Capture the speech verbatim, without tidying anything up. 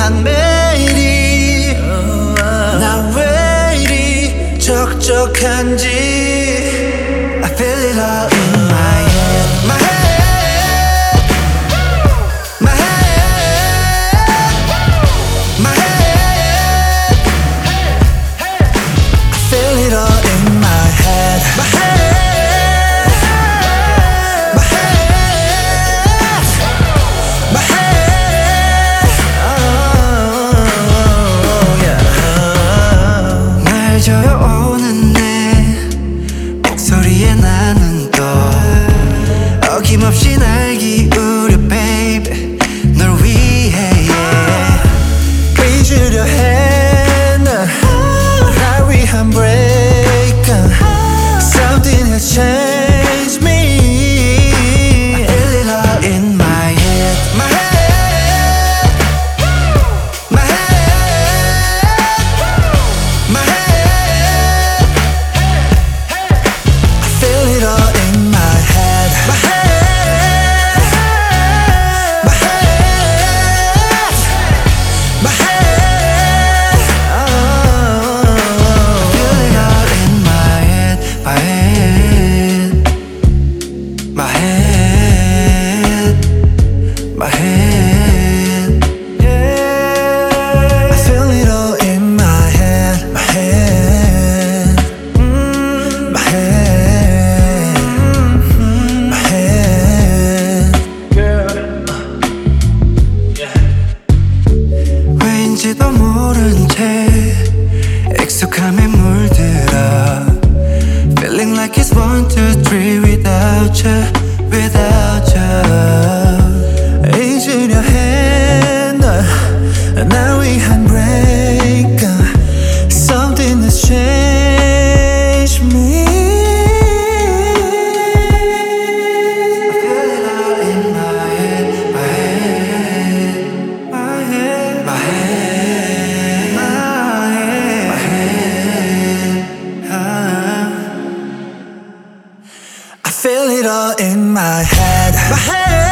난 매일이 난 왜 이리 적적한지 I feel it all in my head My head My head My head I feel it all in my head My head My head My head oh yeah 날 저어오는 내 목소리에 나는 또 어김없이 날 기울여 baby 널 위해 yeah. 잊으려 해 난 날 위한 break Something has changed me I feel it all in my head My head My head My head I feel it all in my head My head My head My head oh, I feel it all in my head My head My head My head yeah. I feel it all in my head My head mm, My head mm, My head 왠지도 모른 채 익숙함에 물들어 Feeling like it's one, two, three without you Without you 잊으려 해 널 날 위한 break Something has changed me I feel it all in my head My head My head My head My head ah. I feel it all in my head My head